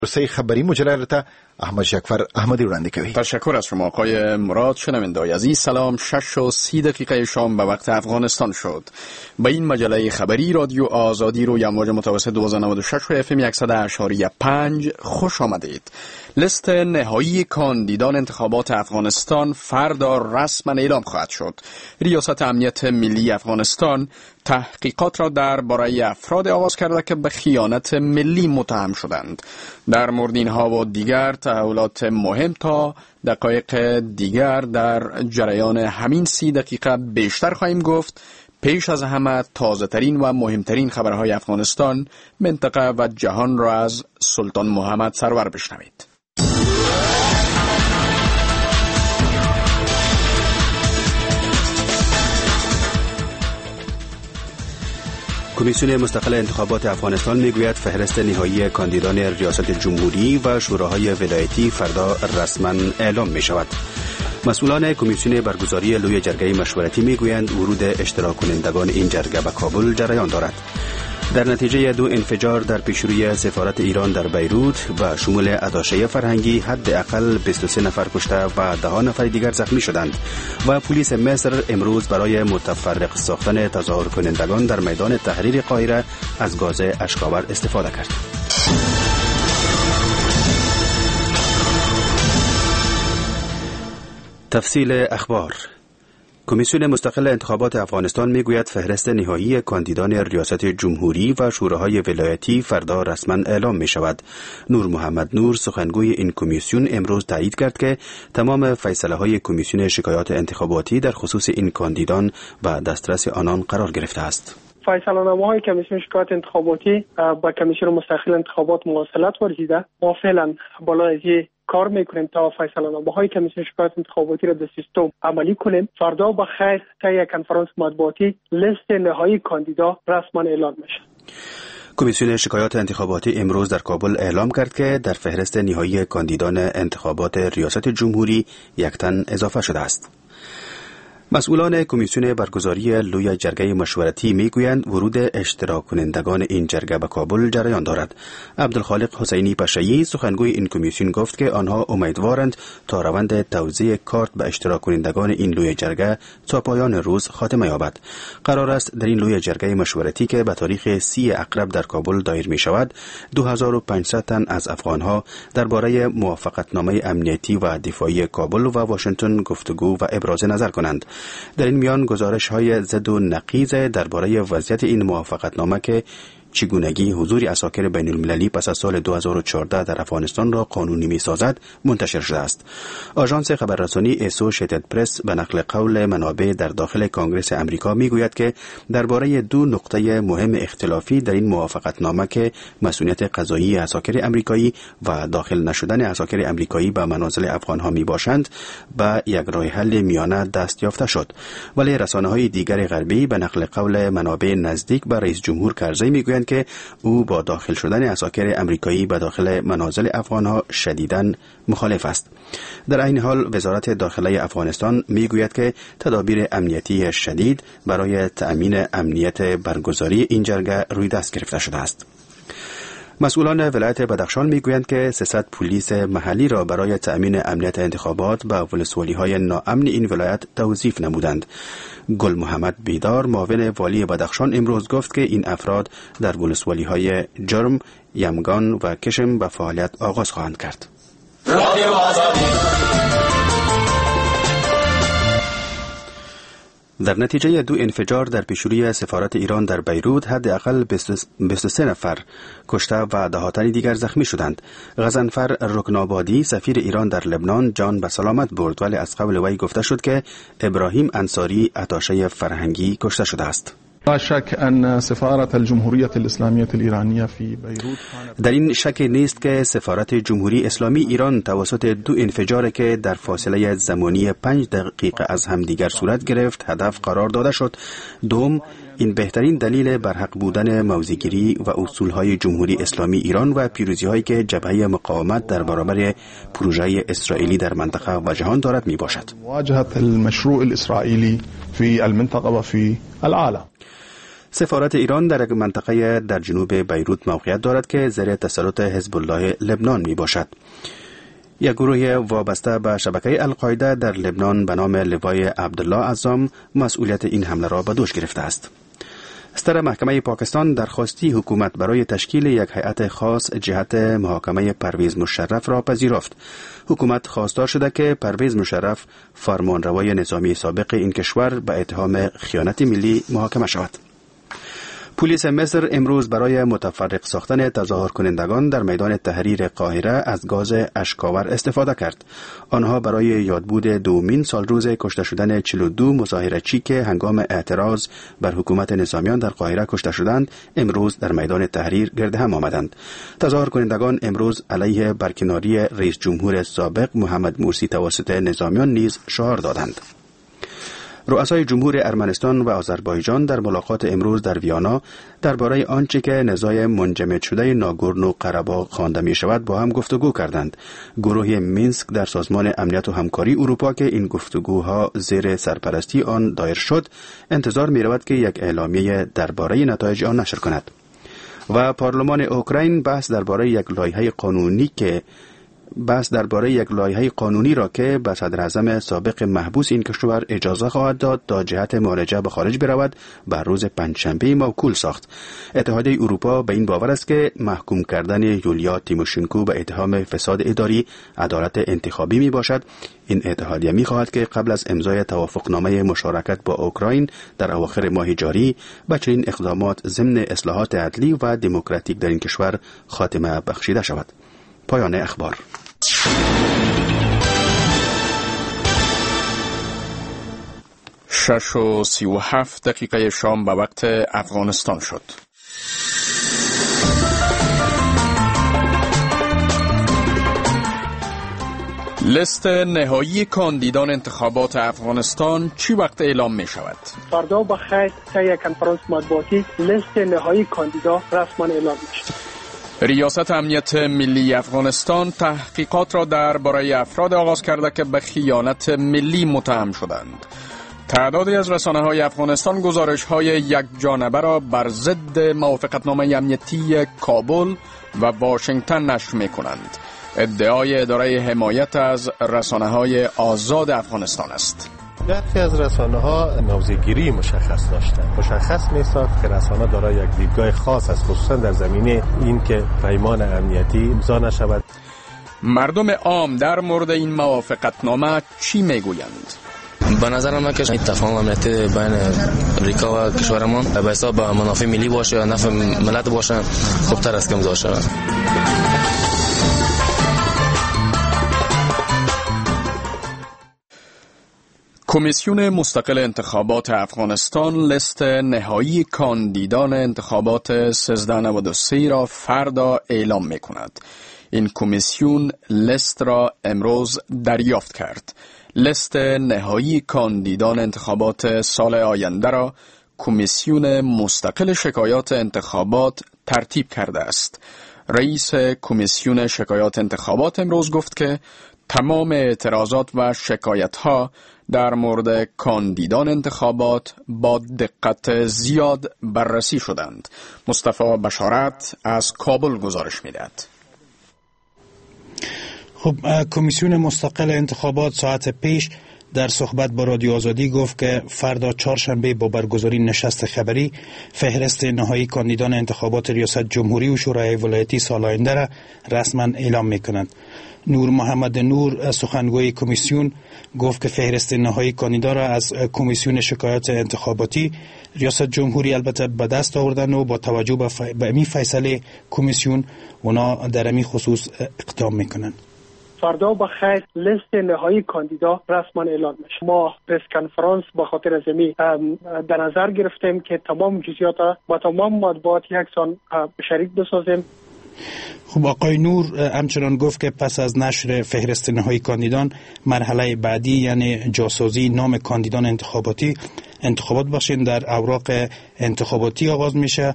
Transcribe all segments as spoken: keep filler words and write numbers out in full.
رسای خبری مجلل احمد جعفر احمدی وړاندې کوي. تشکر از شما آقای مراد. شنوندگان عزیز سلام. شش و سی دقیقه شام به وقت افغانستان شد. به این مجله خبری رادیو آزادی روی امواج متوسط دو هزار و نود و شش و اف ام صد و پنج خوش آمدید. لیست نهایی کاندیدان انتخابات افغانستان فردا رسما اعلام خواهد شد. ریاست امنیت ملی افغانستان تحقیقات را درباره افراد آغاز کرده که به خیانت ملی متهم شدند. در مورد اینها و دیگر تحولات مهم تا دقایق دیگر در جریان همین سی دقیقه بیشتر خواهیم گفت. پیش از همه تازه ترین و مهمترین خبرهای افغانستان، منطقه و جهان را از سلطان محمد سرور بشنوید. کمیسیون مستقل انتخابات افغانستان میگوید فهرست نهایی کاندیدان ریاست جمهوری و شوراهای ولایتی فردا رسما اعلام می شود. مسئولان کمیسیون برگزاری لوی جرگه مشورتی میگویند ورود اشتراک کنندگان این جرگه به کابل جریان دارد. در نتیجه دو انفجار در پیشروی سفارت ایران در بیروت و شمول اتاشه فرهنگی حداقل بیست و سه نفر کشته و ده نفر دیگر زخمی شدند و پلیس مصر امروز برای متفرق ساختن تظاهر کنندگان در میدان تحریر قاهره از گاز اشک‌آور استفاده کرد. تفصیل اخبار. کمیسیون مستقل انتخابات افغانستان میگوید فهرست نهایی کاندیدان ریاست جمهوری و شوراهای ولایتی فردا رسما اعلام می شود. نور محمد نور سخنگوی این کمیسیون امروز تایید کرد که تمام فیصله های کمیسیون شکایات انتخاباتی در خصوص این کاندیدان و دسترس آنان قرار گرفته است. فیصله نامه های کمیسیون شکایات انتخاباتی با کمیسیون مستقل انتخابات مواصلت ورزیده. ما فعلا بالا از کار میکنیم تا فیصله نامه های کمیسیون شکایات انتخاباتی را در سیستم عملی کنیم. فردا با خیر تا یک کنفرانس مطبوعاتی لیست نهایی کاندیدا رسما اعلام میشه. کمیسیون شکایات انتخاباتی امروز در کابل اعلام کرد که در فهرست نهایی کاندیدان انتخابات ریاست جمهوری یک تن اضافه شده است. مسئولان کمیسیون برگزاری لوی جرگه مشورتی میگویند ورود اشتراک کنندگان این جرگه به کابل جریان دارد. عبدالخالق حسینی پشایی سخنگوی این کمیسیون گفت که آنها امیدوارند تا روند توزیع کارت به اشتراک کنندگان این لوی جرگه تا پایان روز خاتمه یابد. قرار است در این لوی جرگه مشورتی که به تاریخ سی عقرب در کابل دایر می شود دو هزار و پانصد تن از افغانها درباره موافقتنامه امنیتی و دفاعی کابل و واشنگتن گفتگو و ابراز نظر کنند. در این میان گزارش های ضد و نقیض درباره وضعیت این موافقتنامه که چگونگی حضور عساکر بین المللی پس از سال دو هزار و چهارده در افغانستان را قانونی می سازد منتشر شده است. آژانس خبررسانی اسوشیتد پرس به نقل قول منابع در داخل کنگره امریکا می گوید که درباره دو نقطه مهم اختلافی در این موافقتنامه که مسئولیت قضایی عساکر امریکایی و داخل نشدن عساکر امریکایی به منازل افغانها می باشند به یک راه حل میانه دست یافته شد. ولی رسانه‌های دیگر غربی به نقل قول منابع نزدیک به رئیس جمهور کرزی می گویند که او با داخل شدن عساکر امریکایی به داخل منازل افغانها شدیداً مخالف است. در این حال وزارت داخله افغانستان میگوید که تدابیر امنیتی شدید برای تأمین امنیت برگزاری این جرگه روی دست گرفته شده است. مسئولان ولایت بدخشان میگویند که سیصد پلیس محلی را برای تأمین امنیت انتخابات به ولسوالی‌های ناامن این ولایت توظیف نمودند. گل محمد بیدار معاون والی بدخشان امروز گفت که این افراد در ولسوالی‌های جرم، یمگان و کشم به فعالیت آغاز خواهند کرد. در نتیجه دو انفجار در پیشروی سفارت ایران در بیروت حداقل بیست و سه نفر کشته و ده تن دیگر زخمی شدند. غضنفر رکنابادی سفیر ایران در لبنان جان به سلامت برد ولی از قبل وی گفته شد که ابراهیم انصاری اتاشه فرهنگی کشته شده است. لا شك أن سفارة الجمهورية الإسلامية الإيرانية في بيروت در این شک نیست که سفارت جمهوری اسلامی ایران توسط دو انفجار که در فاصله زمانی پنج دقیقه از همدیگر صورت گرفت هدف قرار داده شد. دوم، این بهترین دلیل برحق بودن موضع‌گیری و اصولهای جمهوری اسلامی ایران و پیروزی‌هایی که جبهه مقاومت در برابر پروژه اسرائیلی در منطقه و جهان دارد می باشد. مواجهة المشروع الإسرائيلي في المنطقة و في العالم. سفارت ایران در یک منطقه در جنوب بیروت موقعیت دارد که زیر تسلط حزب الله لبنان می باشد. یک گروه وابسته به شبکه القاعده در لبنان به نام لوای عبدالله عزام مسئولیت این حمله را به دوش گرفته است. ستر محکمه پاکستان درخواستی حکومت برای تشکیل یک هیئت خاص جهت محاکمه پرویز مشرف را پذیرفت. حکومت خواستار شده که پرویز مشرف فرمانروای نظامی سابق این کشور به اتهام خیانت ملی محاکمه شود. پلیس مصر امروز برای متفرق ساختن تظاهر کنندگان در میدان تحریر قاهره از گاز اشک‌آور استفاده کرد. آنها برای یادبود دومین سال روز کشته شدن چهل و دو مظاهره‌چی که هنگام اعتراض بر حکومت نظامیان در قاهره کشته شدند، امروز در میدان تحریر گرد هم آمدند. تظاهر کنندگان امروز علیه برکناری رئیس جمهور سابق محمد مرسی توسط نظامیان نیز شعار دادند. رؤسای جمهور ارمنستان و آذربایجان در ملاقات امروز در ویانا درباره آنچه که نزاع منجمد شده ناگورنو قره‌باغ خوانده می شود با هم گفتگو کردند. گروه مینسک در سازمان امنیت و همکاری اروپا که این گفتگوها زیر سرپرستی آن دایر شد، انتظار می رود که یک اعلامیه درباره نتایج آن نشر کند. و پارلمان اوکراین بحث درباره یک لایحه قانونی که بحث درباره یک لایحه قانونی را که به صدر اعظم سابق محبوس این کشور اجازه خواهد داد تا جهت معالجه به خارج برود بر روز پنجشنبه موکول ساخت. اتحادیه اروپا به این باور است که محکوم کردن یولیا تیموشنکو به اتهام فساد اداری عدالت انتخابی می باشد. این اتحادیه می خواهد که قبل از امضای توافقنامه مشارکت با اوکراین در اواخر ماه جاری به چنین اقدامات ضمن اصلاحات عدلی و دموکراتیک در این کشور خاتمه بخشیده شود. پایان اخبار. شش و سی و هفت دقیقه شام به وقت افغانستان شد. لیست نهایی کاندیدان انتخابات افغانستان چی وقت اعلام می شود؟ فردا بخیر طی کنفرانس مطبوعاتی لیست نهایی کاندیدا رسما اعلام می شود. ریاست امنیت ملی افغانستان تحقیقات را درباره افراد آغاز کرده که به خیانت ملی متهم شدند. تعدادی از رسانه‌های افغانستان گزارش‌های یک جانبه را بر ضد موافقتنامه امنیتی کابل و واشنگتن نشر می‌کنند. ادعای اداره حمایت از رسانه‌های آزاد افغانستان است. برخی از رسانه‌ها موضع‌گیری مشخص داشتند. مشخص می‌ساخت که رسانه دارای یک دیدگاه خاص است، خصوصا در زمینه این که پیمان امنیتی امضا نشود. مردم عام در مورد این موافقتنامه چی می‌گویند؟ به نظر من که تفاهم امنیتی بین امریکا و کشورمان به حساب منافع ملی باشه یا نفع ملت باشه خوبتر است که امضا شود. کمیسیون مستقل انتخابات افغانستان لیست نهایی کاندیدان انتخابات سیزده نود و سه را فردا اعلام می کند. این کمیسیون لیست را امروز دریافت کرد. لیست نهایی کاندیدان انتخابات سال آینده را کمیسیون مستقل شکایات انتخابات ترتیب کرده است. رئیس کمیسیون شکایات انتخابات امروز گفت که تمام اعتراضات و شکایت‌ها در مورد کاندیدان انتخابات با دقت زیاد بررسی شدند. مصطفی بشارت از کابل گزارش می‌دهد. خب کمیسیون مستقل انتخابات ساعت پیش در صحبت با رادیو آزادی گفت که فردا چهارشنبه با برگزاری نشست خبری فهرست نهایی کاندیدان انتخابات ریاست جمهوری و شورای ولایتی سال آینده را رسما اعلام می‌کنند. نور محمد نور سخنگوی کمیسیون گفت که فهرست نهایی کاندیدا را از کمیسیون شکایات انتخاباتی ریاست جمهوری البته به دست آوردن و با توجه به ف... این فیصله کمیسیون اونا در این خصوص اقدام میکنن. فردا بخیر لیست نهایی کاندیدا رسما اعلام میشه. ما پرس کنفرانس به خاطر از می در نظر گرفتیم که تمام جزئیات با تمام مطبوعات یکسان شریک بسازیم. خب آقای نور همچنان گفت که پس از نشر فهرست نهایی کاندیدان مرحله بعدی یعنی جاسازی نام کاندیدان انتخاباتی انتخابات بخشین در اوراق انتخاباتی آغاز میشه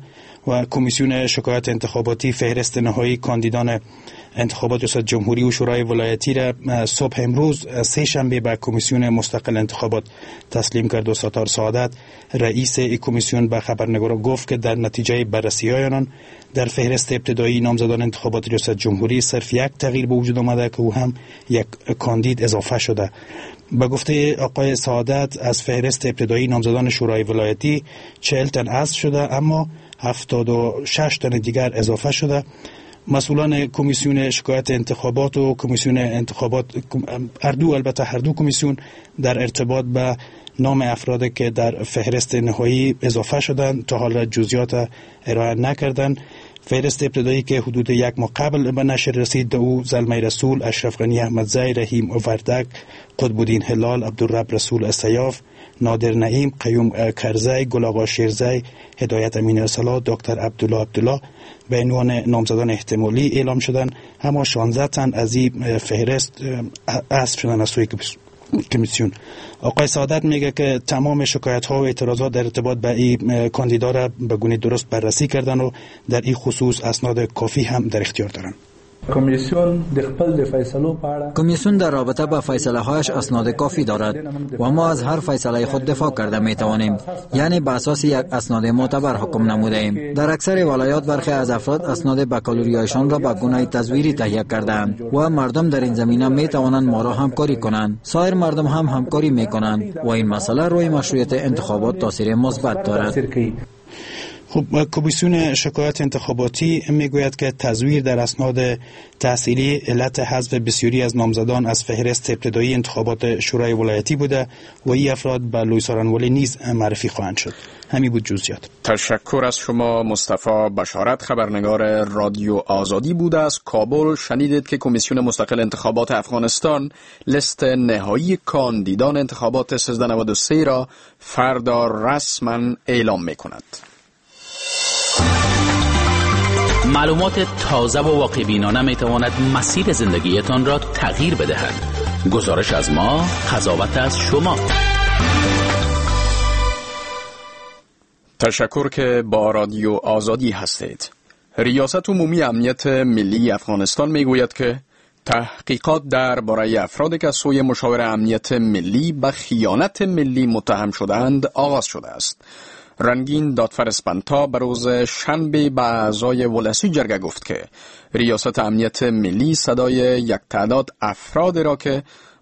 و کمیسیون شکایت انتخاباتی فهرست نهایی کاندیدان انتخابات ریاست جمهوری و شورای ولایتی را صبح امروز سه شنبه به کمیسیون مستقل انتخابات تسلیم کرد و ستار سعادت رئیس این کمیسیون به خبرنگاران گفت که در نتیجه بررسی آنان در فهرست ابتدایی نامزدان انتخابات ریاست جمهوری صرف یک تغییر به وجود آمده که او هم یک کاندید اضافه شده. به گفته آقای سعادت از فهرست ابتدایی نامزدان شورای ولایتی چهل تن حذف شده اما هفتاد و شش تن دیگر اضافه شده. مسئولان کمیسیون شکایت انتخابات و کمیسیون انتخابات اردو البته هر دو کمیسیون در ارتباط به نام افرادی که در فهرست نهایی اضافه شدند تا حالا جزئیات ارائه نکردند. فهرست ابتدایی که حدود یک ماه قبل به نشر رسید او زلمه رسول، اشرف غنی احمدزی، رحیم وردک، قطب‌الدین هلال، عبدالرب رسول استیاف، نادر نعیم، قیوم کرزی، گل آقا شیرزی، هدایت امین ارسلا، دکتر عبدالله عبدالله به عنوان نامزدان احتمالی اعلام شدند. اما شانزده تن از این فهرست حذف شدند از سوی کمیسیون. آقای سعادت میگه که تمام شکایت ها و اعتراضات در ارتباط به این کاندیدا را به گونه درست بررسی کردن و در این خصوص اسناد کافی هم در اختیار دارند. کمیسیون در رابطه با فیصله هایش اسناد کافی دارد و ما از هر فیصله خود دفاع کرده می توانیم، یعنی بر اساس یک اسناد معتبر حکم نموده ایم. در اکثر ولایات برخی از افراد اسناد بکالوریایشان را به گونه تزویری تهیه کردند و مردم در این زمینه می توانند ما را همکاری کنند. سایر مردم هم همکاری می کنند و این مسئله روی مشروعیت انتخابات تاثیر مثبت دارد. خب کمیسیون شکایت انتخاباتی میگوید که تزویر در اسناد تحصیلی علت حذف بسیاری از نامزدان از فهرست ابتدایی انتخابات شورای ولایتی بوده و این افراد به لوی سارنوالی نیز معرفی خواهند شد. همین بود جزئیات. تشکر از شما مصطفی بشارت، خبرنگار رادیو آزادی بوده از کابل. شنیدید که کمیسیون مستقل انتخابات افغانستان لیست نهایی کاندیدان انتخابات سیزده نود و سه را فردا رسما اعلام می‌کند. معلومات تازه و واقع‌بینانه می تواند مسیر زندگیتان را تغییر بدهد. گزارش از ما، قضاوت از شما. تشکر که با رادیو آزادی هستید. ریاست عمومی امنیت ملی افغانستان می گوید که تحقیقات درباره افرادی که از سوی مشاور امنیت ملی به خیانت ملی متهم شدند آغاز شده است. رنگین دادفر اسپانتا به روز شنبه به اعضای ولسی جرگه گفت که ریاست امنیت ملی صدای یک تعداد افراد را که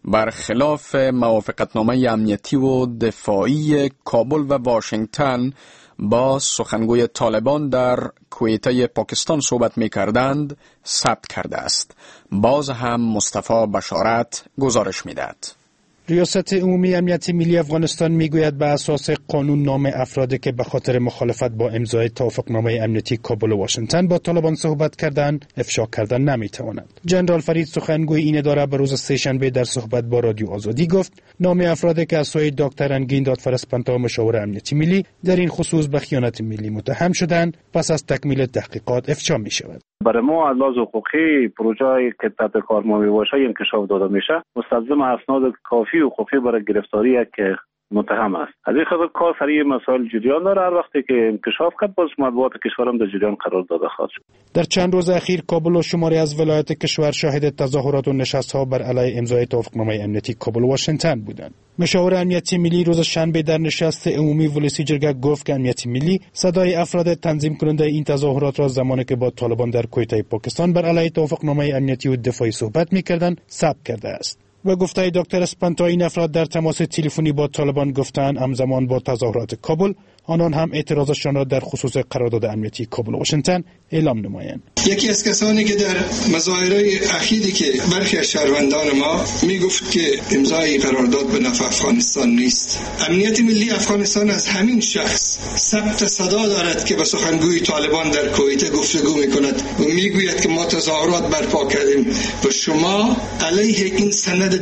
برخلاف موافقتنامه امنیتی و دفاعی کابل و واشنگتن با سخنگوی طالبان در کویته پاکستان صحبت می کردند ثبت کرده است. باز هم مصطفی بشارت گزارش می دهد. ریاست عمومی امنیت ملی افغانستان میگوید به اساس قانون نام افرادی که به خاطر مخالفت با امضای توافقنامه امنیتی کابل و واشنگتن با طالبان صحبت کردند افشا کردن نمیتواند. جنرال فرید سخنگوی این اداره به روز سه‌شنبه در صحبت با رادیو آزادی گفت نام افرادی که از سوی دکتر رنگین دادفر اسپانتا مشاور امنیتی ملی در این خصوص به خیانت ملی متهم شدند پس از تکمیل تحقیقات افشا می شود. برای ما از لحاظ حقوقی پروژه‌ای که تحت کار ما میباشه انکشاف داده میشه مستلزم اسناد کافی و حقوقی برای گرفتاری یک متهم است. از این خاطر کار سریع مسائل جریان داره. هر وقتی که انکشاف کرد باز مطبوعات کشورم در جریان قرار داده خواهد شد. در چند روز اخیر کابل و شماری از ولایات کشور شاهد تظاهرات و نشست‌ها بر علیه امضای توافقنامه امنیتی کابل و واشنگتن بودند. مشاور امنیتی ملی روز شنبه در نشست عمومی ولسی جرگه گفت که امنیتی ملی صدای افراد تنظیم کننده این تظاهرات را زمانی که با طالبان در کویته پاکستان بر علیه توافقنامه امنیتی و دفاعی صحبت می‌کردند ثبت کرده است. و گفته دکتر اسپانتا این افراد در تماس تلفنی با طالبان گفتند همزمان با تظاهرات کابل آنان هم اعتراضشان را در خصوص قرارداد امنیتی کابل و واشنگتن اعلام نمایند. یکی از کسانی که در مظاهره اخیری که برخی از شهروندان ما میگفت که امضای قرارداد به نفع افغانستان نیست. امنیت ملی افغانستان از همین شخص ثبت صدا دارد که به سخنگوی طالبان در کویته گفتگو میکند و میگوید که ما تظاهرات برپا کردیم و شما علیه این سند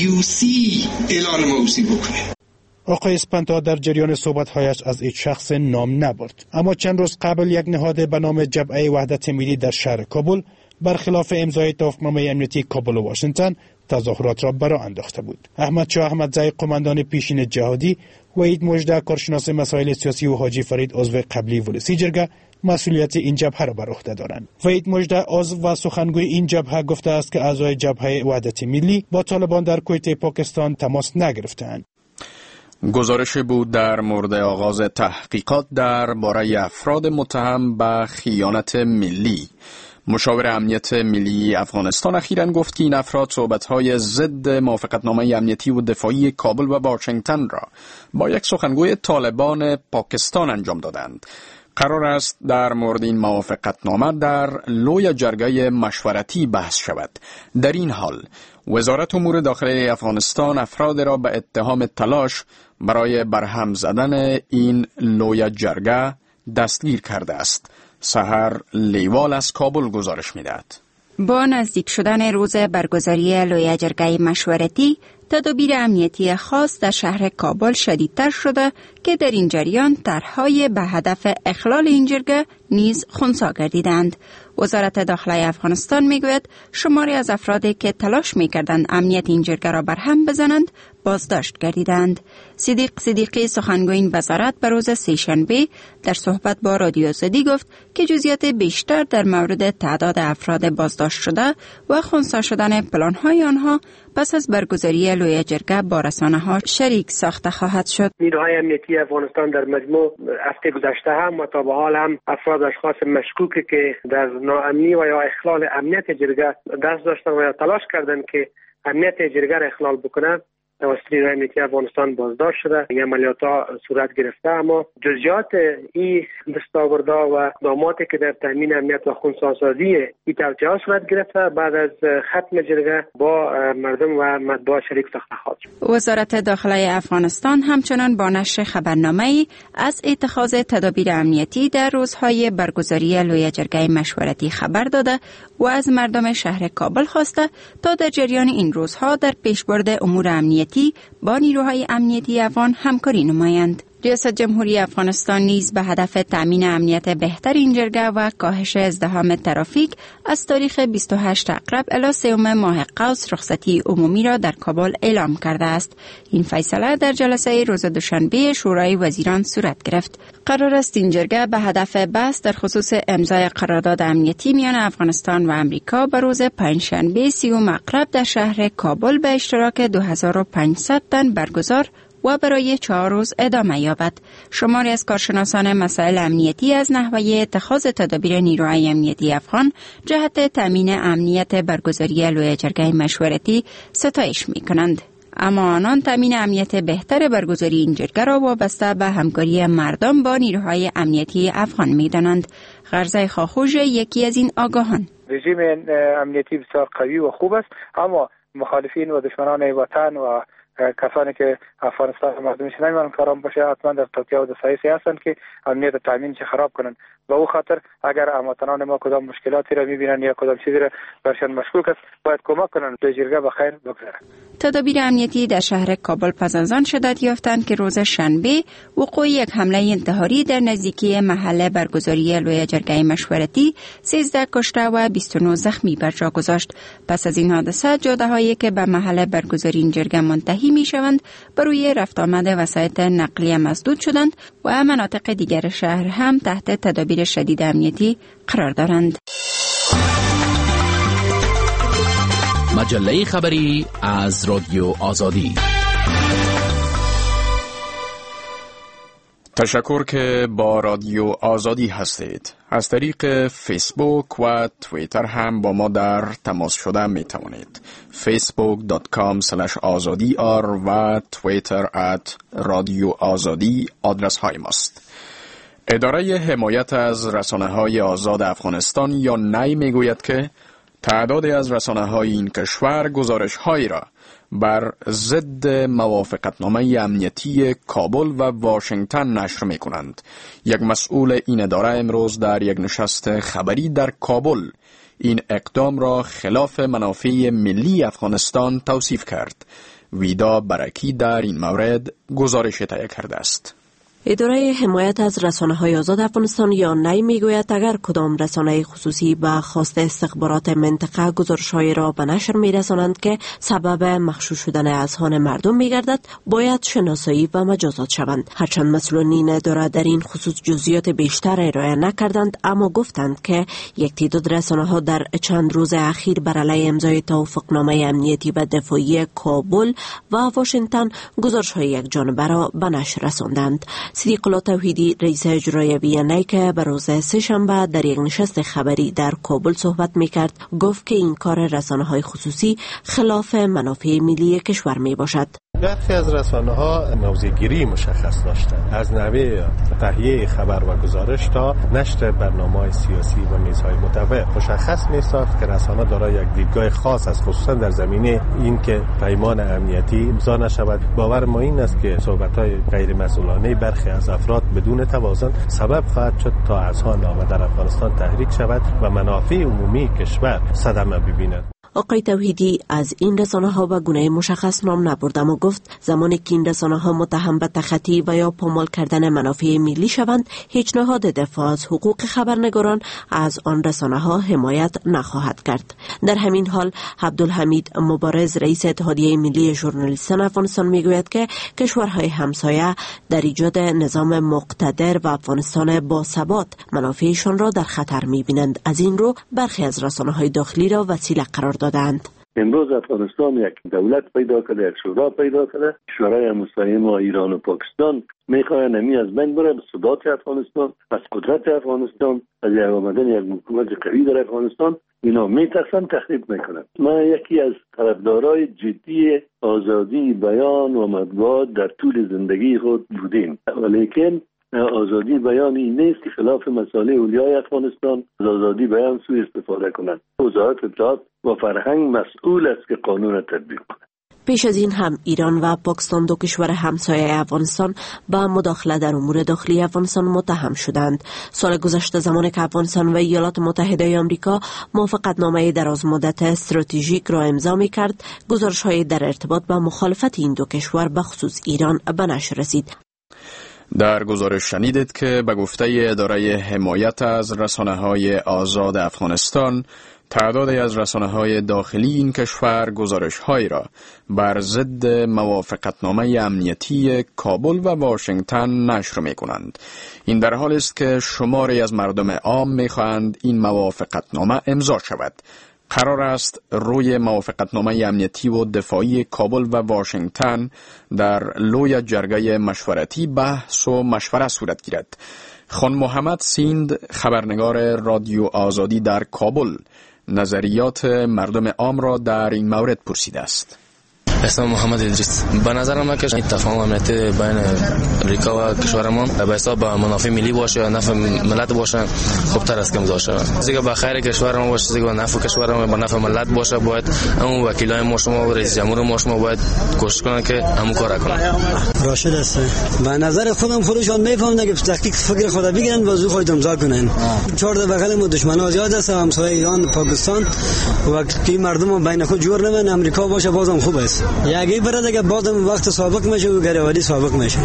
دیوسی اعلان موضوع بکنید. آقای اسپانتا در جریان صحبت‌هایش از این شخص نام نبرد، اما چند روز قبل یک نهاد به نام جبهه وحدت ملی در شهر کابل برخلاف امضای توافقنامه امنیتی کابل و واشنگتن تظاهرات را برا انداخته بود. احمد شاه احمدزی قماندان پیشین جهادی، وحید مژده کارشناس مسائل سیاسی و حاجی فرید عضو قبلی ولسی جرگه مسئولیت این جبهه را بر عهده دارند. وحید مژده عضو و سخنگوی این جبهه گفته است که اعضای جبهه وحدت ملی با طالبان در کویت پاکستان تماس نگرفتند. گزارش بود در مورد آغاز تحقیقات درباره افراد متهم به خیانت ملی. مشاور امنیت ملی افغانستان اخیراً گفت که این افراد صحبت‌های ضد موافقتنامه امنیتی و دفاعی کابل و واشنگتن را با یک سخنگوی طالبان پاکستان انجام دادند. قرار است در مورد این موافقتنامه در لوی جرگه مشورتی بحث شود. در این حال وزارت امور داخلی افغانستان افراد را به اتهام تلاش برای برهم زدن این لوی جرگه دستگیر کرده است. سحر لیوال از کابل گزارش می‌دهد. با نزدیک شدن روز برگزاری لوی جرگه مشورتی، تدابیر امنیتی خاص در شهر کابل شدیدتر شده که در این جریان طرح‌های به هدف اخلال این جرگه نیز خنثی گردیدند. وزارت داخلی افغانستان میگوید شماری از افرادی که تلاش میکردند امنیت این جرگه را برهم بزنند بازداشت گردیدند. صدیق صدیقی سخنگوی این وزارت به روز سه‌شنبه در صحبت با رادیو آزادی گفت که جزئیات بیشتر در مورد تعداد افراد بازداشت شده و خنثی شدن پلان‌های آنها پس از برگزاری لوی جرگه با رسانه‌ها شریک ساخته خواهد شد. نیروهای امنیتی افغانستان در مجموع هفته گذشته هم و تا به حال هم افراد اشخاص مشکوکی که در ناامنی و یا اخلال امنیت جرگه دست داشتن و یا تلاش کردند که امنیت جرگه را اخلال بکنند توسط نیروهای امنیتی افغانستان بازداشت شده. این عملیات‌ها صورت گرفته، اما جزئیات این دستاوردها و اقداماتی که در تامین امنیت و خنثی‌سازی این توطئه‌ها صورت گرفته بعد از ختم جرگه با مردم و مطبوعات شریک ساخته خواهد شد. وزارت داخلی افغانستان همچنان با نشر خبرنامه‌ای از اتخاذ تدابیر امنیتی در روزهای برگزاری لوی جرگه مشورتی خبر داده و از مردم شهر کابل خواسته تا در جریان این روزها در پیشبرد امور امنیتی با نیروهای امنیتی افغان همکاری نمایند. ریاست جمهوری افغانستان نیز به هدف تامین امنیت بهتر این جرگه و کاهش ازدحام ترافیک از تاریخ بیست و هشت اکتبر الی سوم ماه قوس رخصتی عمومی را در کابل اعلام کرده است. این فیصله در جلسه روز دوشنبه شورای وزیران صورت گرفت. قرار است این جرگه به هدف بحث در خصوص امضای قرارداد امنیتی میان افغانستان و امریکا به روز پنجشنبه سیوم اکتبر در شهر کابل به اشتراک دو هزار و پانصد تن برگزار و برای چهار روز ادامه یابد. شماری از کارشناسان مسائل امنیتی از نحوه اتخاذ تدابیر نیروهای امنیتی افغان جهت تامین امنیت برگزاری لوی جرگه مشورتی ستایش می کنند. اما آنان تامین امنیت بهتر برگزاری این جرگه را وابسته به همکاری مردم با نیروهای امنیتی افغان می دانند. غرزه خاخوژ یکی از این آگاهان: رژیم امنیتی بسیار قوی و خوب است، اما مخالفین و دشمنان وطن و کسانی که افغانستان مردمش نمی‌مانند کارام باشه حتما در توطئه و دسایسی هستند که امنیت تامین چه خراب کنند. به او خاطر اگر هموطنان ما کدام مشکلاتی را می‌بینند یا کدام چیزی را برشان مشکوک است باید کمک کنند تا جرگه به خیر بگذرد. تدابیر امنیتی در شهر کابل پس از آن شدت یافتند که روز شنبه وقوع یک حمله انتحاری در نزدیکی محل برگزاری لوی جرگه مشورتی سیزده کشته و بیست و نه زخمی بر جا گذاشت. پس از این حادثه جاده‌هایی که به محل برگزاری این جرگه منتهی می‌شوند بر روی رفت آمد وسایط نقلیه مسدود شدند و مناطق دیگر شهر هم تحت تدابیر شدید امنیتی قرار دارند. مجله خبری از رادیو آزادی. تشکر که با رادیو آزادی هستید. از طریق فیسبوک و توییتر هم با ما در تماس شده می توانید. فیسبوک دات کام اسلش آزادی آر و توییتر ات رادیو آزادی آدرس های ماست. اداره حمایت از رسانه های آزاد افغانستان یا نی می گوید که تعدادی از رسانه های این کشور گزارش هایی را بر ضد موافقتنامه امنیتی کابل و واشنگتن نشر می کنند. یک مسئول این اداره امروز در یک نشست خبری در کابل این اقدام را خلاف منافع ملی افغانستان توصیف کرد. ویدا برکی در این مورد گزارش تهیه کرده است. اداره حمایت از رسانه‌های آزاد افغانستان یا نی میگوید اگر کدام رسانه خصوصی به خواست استخبارات منطقه گزارش‌های را به نشر می‌رسانند که سبب مغشوش شدن اذهان مردم می‌گردد، باید شناسایی و مجازات شوند. هرچند مسئولین اداره در این خصوص جزئیات بیشتر ارائه نکردند، اما گفتند که یک تعداد رسانه‌ها در چند روز اخیر بر علیه امضای توافقنامه امنیتی و دفاعی کابل و واشنگتن گزارش‌های یکجانبه را به نشر رساندند. صدیق الله توحیدی رئیس اجرایی نی که به روز سه شنبه در یک نشست خبری در کابل صحبت می‌کرد، گفت که این کار رسانه‌های خصوصی خلاف منافع ملی کشور میباشد. برخی از رسانه‌ها نوزگیری مشخص داشتند، از نوع تهیه خبر و گزارش تا نشر برنامه‌های سیاسی و میزهای متنوع. مشخص می‌ساخت که رسانه دارای یک دیدگاه خاص است، خصوصا در زمینه این که پیمان امنیتی امضا نشود. باور ما این است که صحبت‌های غیر مسئولانه برخی از افراد بدون توازن سبب خواهد شد تا اذهان عامه در افغانستان تحریک شود و منافع عمومی کشور صدمه ببیند. آقای توحیدی از این رسانه‌ها به گونه مشخص نام نبرد، اما گفت زمانی که این رسانه‌ها متهم به تخطی و یا پامال کردن منافع ملی شوند، هیچ نهاد دفاع از حقوق خبرنگاران از آن رسانه‌ها حمایت نخواهد کرد. در همین حال عبدالحمید مبارز رئیس اتحادیه ملی ژورنالیستان افغانستان میگوید که کشورهای همسایه در ایجاد نظام مقتدر و افغانستان با ثبات منافعشان را در خطر می‌بینند. از این رو برخی از رسانه‌های داخلی را وسیله قرار دادند. امروز افغانستان یک دولت پیدا کرده، یک شورا پیدا کرده. کشورهای همسایه ما ایران و پاکستان میخواهند نمی از بین بره، ثبات افغانستان، از قدرت افغانستان، از آمدن یک حکومت قوی در افغانستان اینا میترسن تخریب میکنند. ما یکی از طرفدارای جدی آزادی بیان و مطبوعات در طول زندگی خود بودیم، ولیکن آزادی بیان این نیست که خلاف مسائل اولیای افغانستان از آزادی بیان سوء استفاده کنند. وزارت اطلاعات و فرهنگ مسئول است که قانون را تطبیق کند. پیش از این هم ایران و پاکستان، دو کشور همسایه افغانستان، با مداخله در امور داخلی افغانستان متهم شدند. سال گذشته زمانی که افغانستان و ایالات متحده آمریکا موافقتنامه درازمدت استراتژیک را امضا می‌کرد، گزارش‌های در ارتباط با مخالفت این دو کشور به خصوص ایران به نشر رسید. در گزارش شنیدید که به گفته اداره حمایت از رسانه‌های آزاد افغانستان، تعدادی از رسانه‌های داخلی این کشور گزارش‌هایی را بر ضد موافقتنامه امنیتی کابل و واشنگتن نشر می‌کنند. این در حالی است که شماری از مردم عام می‌خواهند این موافقتنامه امضا شود. قرار است روی موافقتنامه امنیتی و دفاعی کابل و واشنگتن در لوی جرگه مشورتی بحث و مشوره صورت گیرد. خان محمد سیند، خبرنگار رادیو آزادی در کابل، نظریات مردم عام را در این مورد پرسیده است. اسم محمد ادریس. به نظر من که تفاهم امنیتی بین امریکا و کشورمان به حساب منافع ملی باشه یا نفع ملت باشه خوبتر است که امضا شود. چیزی که به خیر کشور ما باشه، چیزی که به نفع کشور ما، به نفع ملت باشه، باید همون وکیلای ما، شما و رئیس جمهور ما، شما باید کوشش کنن که همون کارا کنن. راشد هستم. به نظر خودم خودشان میفهمن که تحقیق فکر خود بگیرن و زو خود امضا کنن. چهار تا بغل ما دشمنا زیاد است، همسایه ایران، پاکستان، وقتی مردم بین خود جور نمن، امریکا باشه بازم خوب است. یکی برای که بازم وقت سابق میشه و گروادی سابق میشه.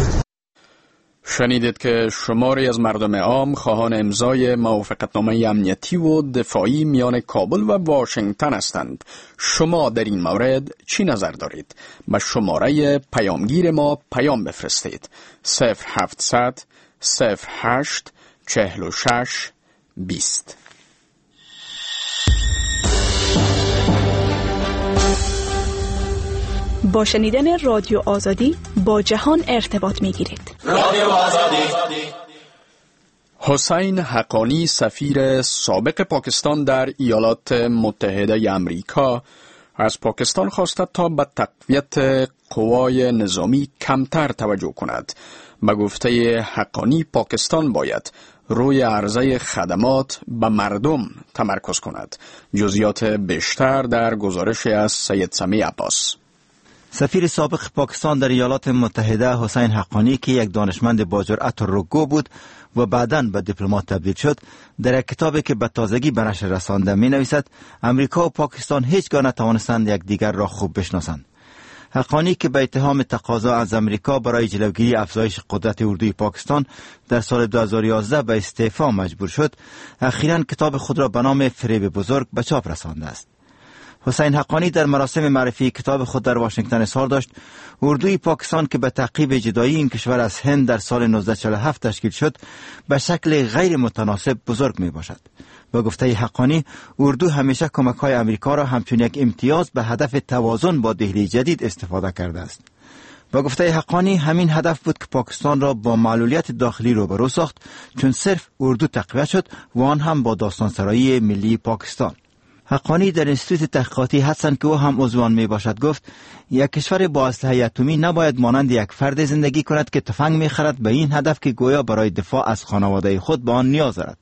شنیدید که شماری از مردم عام خواهان امضای موافقتنامه امنیتی و دفاعی میان کابل و واشنگتن هستند. شما در این مورد چی نظر دارید؟ به شماره پیامگیر ما پیام بفرستید. صفر هفتصد صفر هشت چهل و شش بیست. با شنیدن رادیو آزادی با جهان ارتباط می گیرید. رادیو آزادی. حسین حقانی، سفیر سابق پاکستان در ایالات متحده آمریکا، از پاکستان خواسته تا به تقویت قوای نظامی کمتر توجه کند. به گفته حقانی، پاکستان باید روی عرضه خدمات به مردم تمرکز کند. جزئیات بیشتر در گزارش از سید سمیع عباس. سفیر سابق پاکستان در ایالات متحده حسین حقانی که یک دانشمند با جرأت و رگو بود و بعداً به دیپلمات تبدیل شد، در یک کتابی که به تازگی به نشر رسانده می نویسد امریکا و پاکستان هیچگاه نتوانستند یک دیگر را خوب بشناسند. حقانی که به اتهام تقاضا از امریکا برای جلوگیری افزایش قدرت اردوی پاکستان در سال دو هزار و یازده به استعفا مجبور شد، اخیراً کتاب خود را به نام فریب بزرگ به چاپ رسانده است. حسین حقانی در مراسم معرفی کتاب خود در واشنگتن اظهار داشت اردوی پاکستان که به تعقیب جدایی این کشور از هند در سال نوزده چهل و هفت تشکیل شد به شکل غیر متناسب بزرگ می باشد. با گفته حقانی اردو همیشه کمک های امریکا را همچون یک امتیاز به هدف توازن با دهلی جدید استفاده کرده است. با گفته حقانی همین هدف بود که پاکستان را با معلولیت داخلی روبرو ساخت، چون صرف اردو تقویت شد و آن هم با داستانسرایی ملی پاکستان. حقانی در انستیتوت تحقیقاتی هستند که او هم عضوان می باشد گفت یک کشور با اسلحه اتمی نباید مانند یک فرد زندگی کند که تفنگ می خرد به این هدف که گویا برای دفاع از خانواده خود به آن نیاز دارد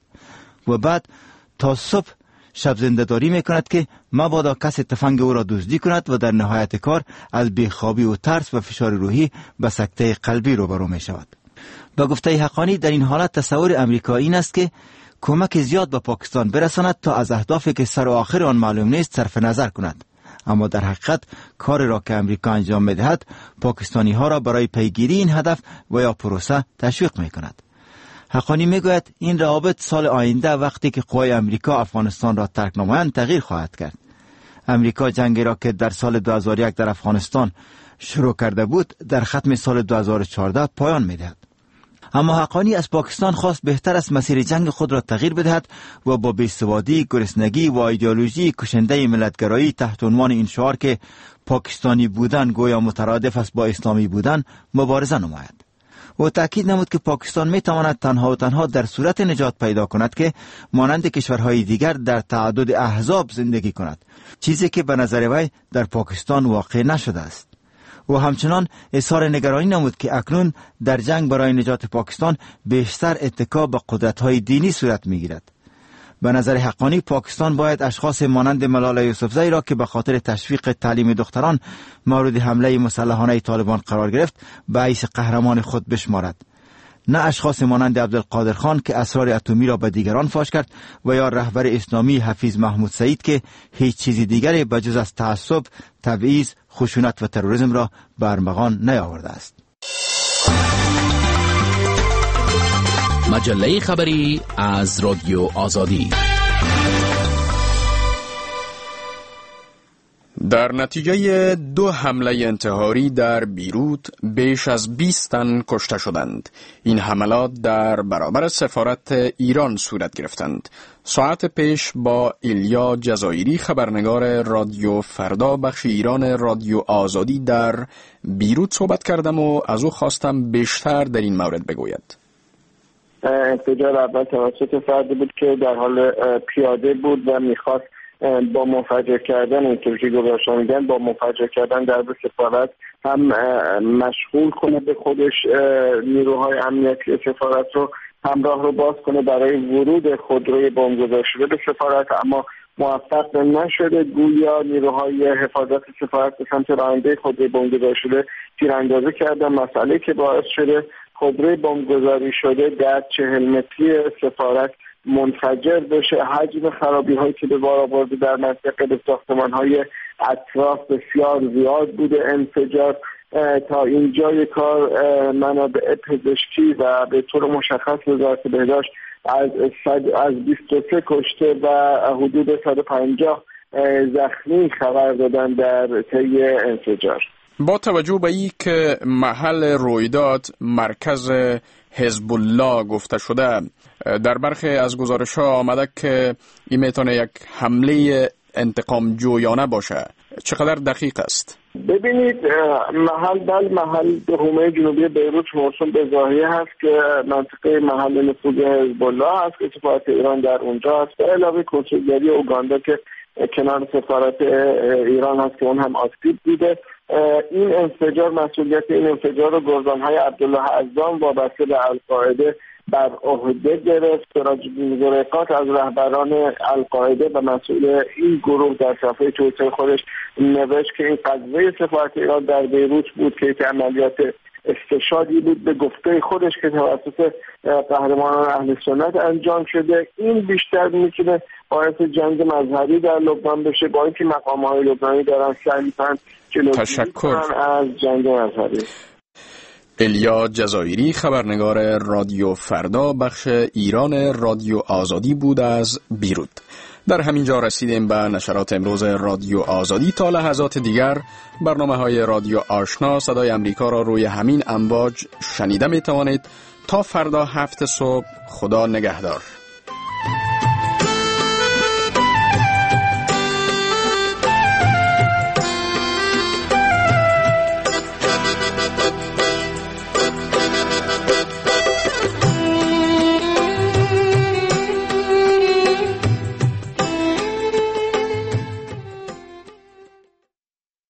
و بعد تا صبح شب زنده‌داری می کند که مبادا کسی تفنگ او را دزدی کند و در نهایت کار از بیخوابی و ترس و فشار روحی به سکته قلبی روبرو می شود. با گفته حقانی در این حالت تصور امریکا این است که کمک زیاد به پاکستان برساند تا از اهدافی که سر و آخر آن معلوم نیست صرف نظر کند، اما در حقیقت کار را که امریکا انجام می دهد پاکستانی ها را برای پیگیری این هدف و یا پروسه تشویق می کند. حقانی می گوید این روابط سال آینده وقتی که قوای امریکا افغانستان را ترک نمایند تغییر خواهد کرد. امریکا جنگی را که در سال دو هزار و یک در افغانستان شروع کرده بود در ختم سال دو هزار و چهارده پایان می دهد. اما حقانی از پاکستان خواست بهتر است مسیر جنگ خود را تغییر بدهد و با بیسوادی، گرسنگی و ایدئولوژی کشنده ملتگرایی تحت عنوان این شعار که پاکستانی بودن گویا مترادف است با اسلامی بودن مبارزه نماید. و تأکید نمود که پاکستان می تواند تنها و تنها در صورت نجات پیدا کند که مانند کشورهای دیگر در تعدد احزاب زندگی کند، چیزی که به نظر وی در پاکستان واقع نشده است. و همچنان اظهار نگرانی نمود که اکنون در جنگ برای نجات پاکستان بیشتر اتکا به قدرت‌های دینی صورت می‌گیرد. به نظر حقانی پاکستان باید اشخاص مانند ملالا یوسفزئی را که به خاطر تشویق تعلیم دختران مورد حمله مسلحانه طالبان قرار گرفت به حیث قهرمان خود بشمارد، نه اشخاص مانند عبدالقادر خان که اسرار اتمی را به دیگران فاش کرد و یا رهبر اسلامی حفیظ محمود سعید که هیچ چیزی دیگری بجز از تعصب، تبعیض، خشونت و تروریسم را به ارمغان نیاورده است. مجله خبری از رادیو آزادی. در نتیجه دو حمله انتحاری در بیروت بیش از بیست تن کشته شدند. این حملات در برابر سفارت ایران صورت گرفتند. ساعت پیش با ایلیا جزایری خبرنگار رادیو فردا بخش ایران رادیو آزادی در بیروت صحبت کردم و از او خواستم بیشتر در این مورد بگوید. انفجار اول توسط فردی بود که در حال پیاده بود و میخواست با منفجر کردن اینطور که گذاشته میگن با منفجر کردن در به سفارت هم مشغول کنه به خودش نیروهای امنیتی سفارت رو، همراه رو باز کنه برای ورود خودروی بمبگذار شده به سفارت، اما موفق نشده. گویا نیروهای حفاظت سفارت به سمت راننده خودروی بمبگذار شده تیراندازی کردن، مسئله که باعث شده خودروی بمبگذاری شده در چهل متری سفارت منفجر بشه. حجم خرابی هایی که به بار آورده در منطقه به ساختمان های اطراف بسیار زیاد بوده. انفجار تا اینجای کار منابع پزشکی و به طور مشخص وزارت بهداشت از از بیست و سه کشته و حدود صد و پنجاه زخمی خبر دادن در طی انفجار. با توجه به این که محل رویداد مرکز حزب الله گفته شده، در برخی از گزارش‌ها آمده که این میتونه یک حمله انتقام جویانه باشه. چقدر دقیق است؟ ببینید محل بل محل حومه جنوبی بیروت موسوم به زاهیه هست که منطقه محل نفوذ حزب الله هست که سفارت ایران در اونجا هست، به علاوه کنسولگری اوگاندا که کنار سفارت ایران هست که اون هم آکتیو بوده. این انفجار مسئولیت این انفجار رو گردان‌های عبدالله عزام وابسته به القاعده بر عهده گرفت. سراج زریقات از رهبران القاعده و مسئول این گروه در صفحه توییتر خودش نوشت که این غزوه سفارت ایران در بیروت بود که یک عملیات استشهادی بود به گفته خودش که توسط قهرمانان اهل سنت انجام شده. این بیشتر میتونه باعث جنگ مذهبی در لبنان بشه، با اینکه مقام‌های لبنانی دارن سعی می‌کنن جلوگیری کنن از جنگ مذهبی. الیا جزایری، خبرنگار رادیو فردا بخش ایران رادیو آزادی بود از بیروت. در همین جا رسیدیم به نشرات امروز رادیو آزادی. تا لحظات دیگر برنامه‌های رادیو آشنا صدای امریکا را روی همین امواج شنیده می توانید. تا فردا هفت صبح، خدا نگهدار.